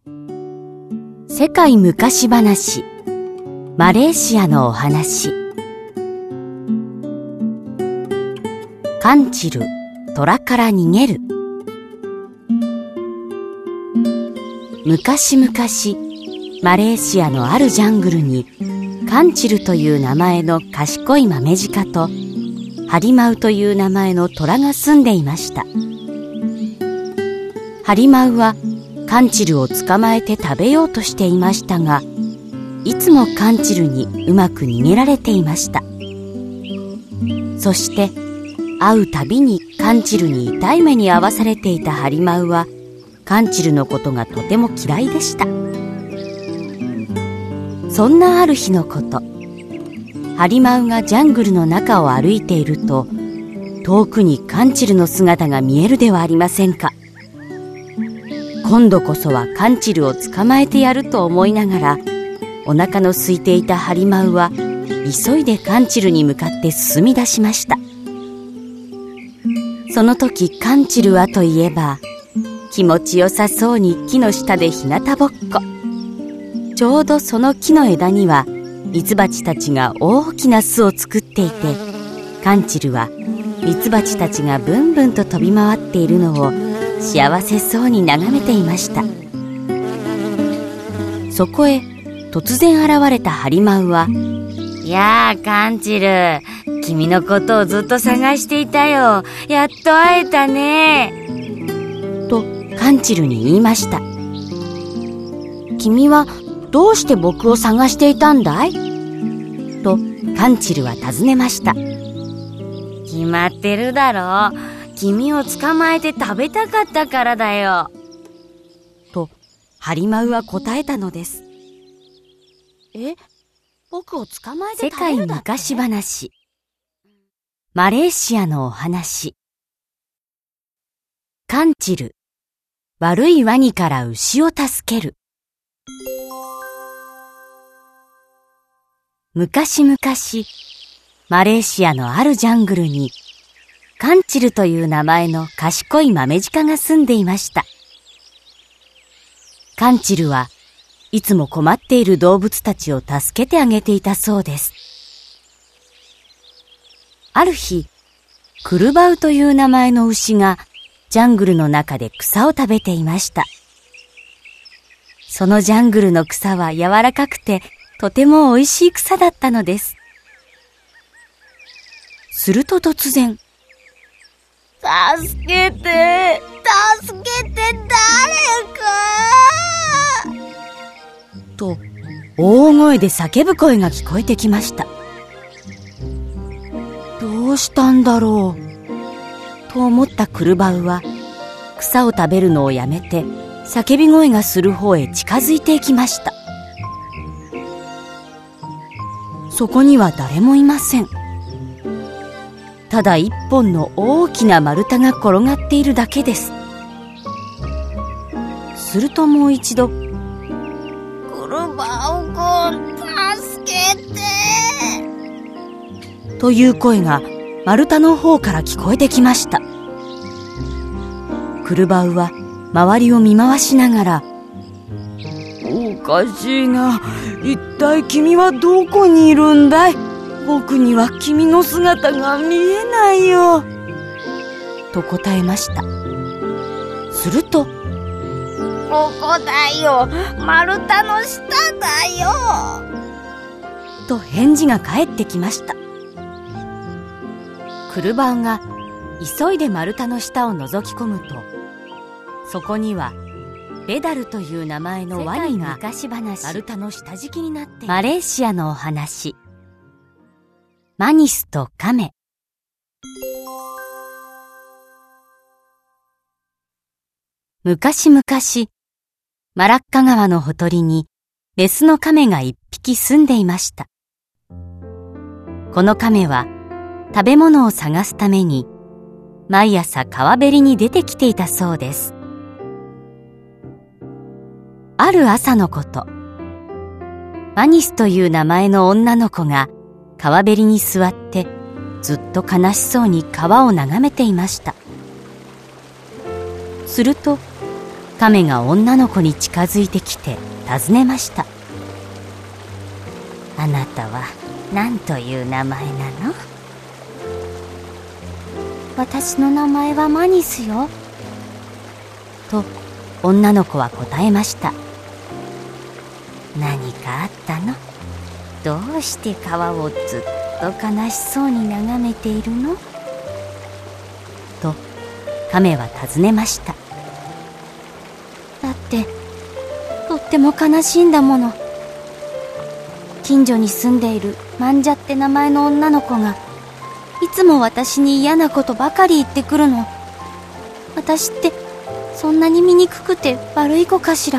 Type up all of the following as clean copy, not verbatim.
世界昔話、マレーシアのお話。カンチル、虎から逃げる。昔々、マレーシアのあるジャングルに、カンチルという名前の賢い豆鹿と、ハリマウという名前の虎が住んでいました。ハリマウはカンチルを捕まえて食べようとしていましたが、いつもカンチルにうまく逃げられていました。そして会うたびにカンチルに痛い目に遭わされていたハリマウは、カンチルのことがとても嫌いでした。そんなある日のこと、ハリマウがジャングルの中を歩いていると、遠くにカンチルの姿が見えるではありませんか。今度こそはカンチルを捕まえてやると思いながら、お腹の空いていたハリマウは急いでカンチルに向かって進み出しました。その時カンチルはといえば、気持ちよさそうに木の下で日向ぼっこ。ちょうどその木の枝にはミツバチたちが大きな巣を作っていて、カンチルはミツバチたちがブンブンと飛び回っているのを幸せそうに眺めていました。そこへ突然現れたハリマウは、 やあカンチル、君のことをずっと探していたよ。やっと会えたね。 とカンチルに言いました。君はどうして僕を探していたんだい？とカンチルは尋ねました。 決まってるだろう。君を捕まえて食べたかったからだよ。 とハリマウは答えたのです。僕を捕まえて食べるだって？世界昔話、マレーシアのお話。カンチル、悪いワニから牛を助ける。昔々、マレーシアのあるジャングルに、カンチルという名前の賢い豆鹿が住んでいました。カンチルはいつも困っている動物たちを助けてあげていたそうです。ある日、クルバウという名前の牛がジャングルの中で草を食べていました。そのジャングルの草は柔らかくてとてもおいしい草だったのです。すると突然、 助けて誰かと大声で叫ぶ声が聞こえてきました。どうしたんだろうと思ったクルバウは、草を食べるのをやめて叫び声がする方へ近づいていきました。そこには誰もいません。ただ一本の大きな丸太が転がっているだけです。するともう一度、 クルバウ君、助けてという声が丸太の方から聞こえてきました。クルバウは周りを見回しながら、おかしいな、一体君はどこにいるんだい？僕には君の姿が見えないよ、と答えました。すると、 ここだよ、丸太の下だよ、 と返事が返ってきました。クルバウが急いで丸太の下を覗き込むと、そこにはベダルという名前のワニが丸太の下敷きになっている。マレーシアのお話、マニスとカメ。昔々、マラッカ川のほとりにメスのカメが一匹住んでいました。このカメは食べ物を探すために毎朝川べりに出てきていたそうです。ある朝のこと、マニスという名前の女の子が川べりに座ってずっと悲しそうに川を眺めていました。すると亀が女の子に近づいてきて尋ねました。 あなたは何という名前なの？ 私の名前はマニスよ。 と女の子は答えました。 何かあったの？どうして川をずっと悲しそうに眺めているの？ と亀は尋ねました。 だってとっても悲しいんだもの。近所に住んでいるマンジャって名前の女の子がいつも私に嫌なことばかり言ってくるの。私ってそんなに醜くて悪い子かしら。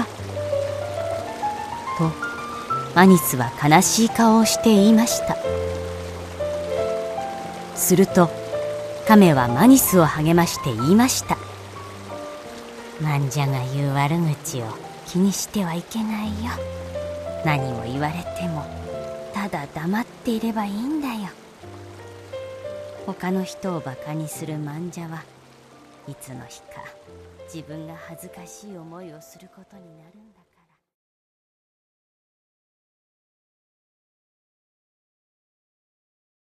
とマニスは悲しい顔をして言いました。すると亀はマニスを励まして言いました。 マンジャが言う悪口を気にしてはいけないよ。何も言われてもただ黙っていればいいんだよ。 他の人をバカにするマンジャはいつの日か自分が恥ずかしい思いをすることになるんだから。